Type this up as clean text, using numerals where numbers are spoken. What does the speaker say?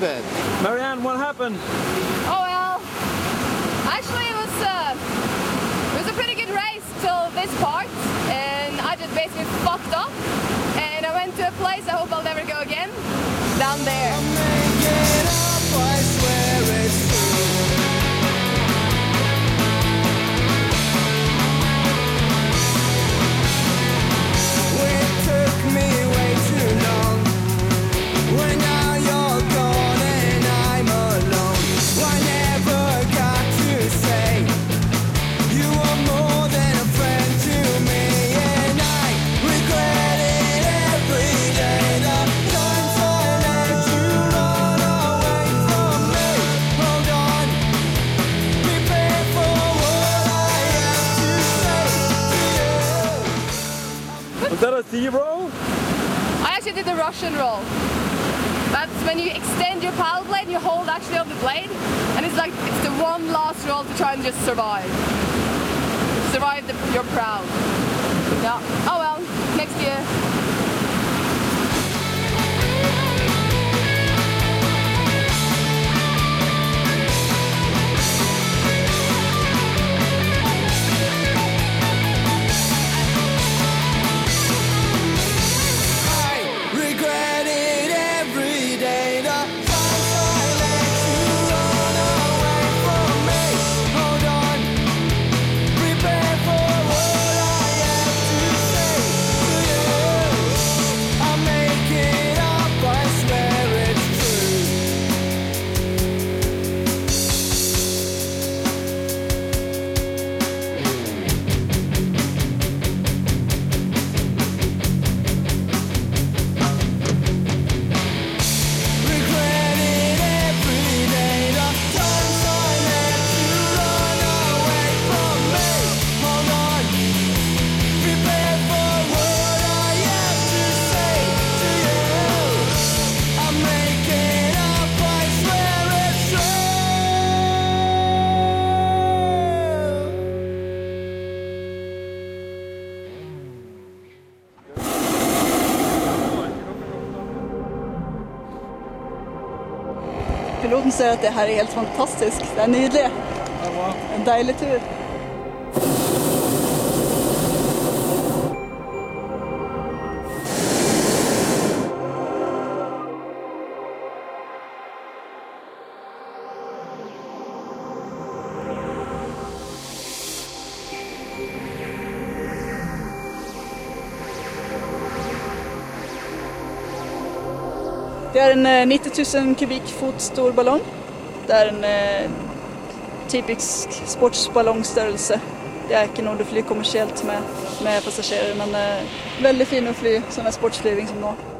happened? Marianne, what happened? Oh well, actually it was a pretty good race till this part, and I just basically fucked up, and I went to a place I hope I'll never go again, down there. I'll make it up, I swear it's true. It took me way too long. When now you're gone and I'm alone, I never got to say you were more than a friend to me, and I regret it every day. The times I let you run away from me. Hold on, prepare for what I have to say to you. Was that a C-roll? I actually did the Russian roll. That's when you extend your paddle blade and you hold actually on the blade, and it's like it's the one last roll to try and just survive. Survive your proud. Yeah. Oh well, next year. I regret it every day. The times I let you run away from me. Hold on, prepare for what I have to say to you. I'll make it up, I swear it's true. Regret it every day. The times I let you run away from me. Hold on, prepare for what I have to say to you. I'll make it up, I swear it's true. Piloten säger att det här är helt fantastiskt. Det är nydelig. En deilig tur. Det är en 90 000 kubikfot stor ballong. Det är en typisk sportsballongstørrelse. Det er ikke noe du flyr kommersielt med passagerer, men veldig fin å fly sånn sportsflyving som nå.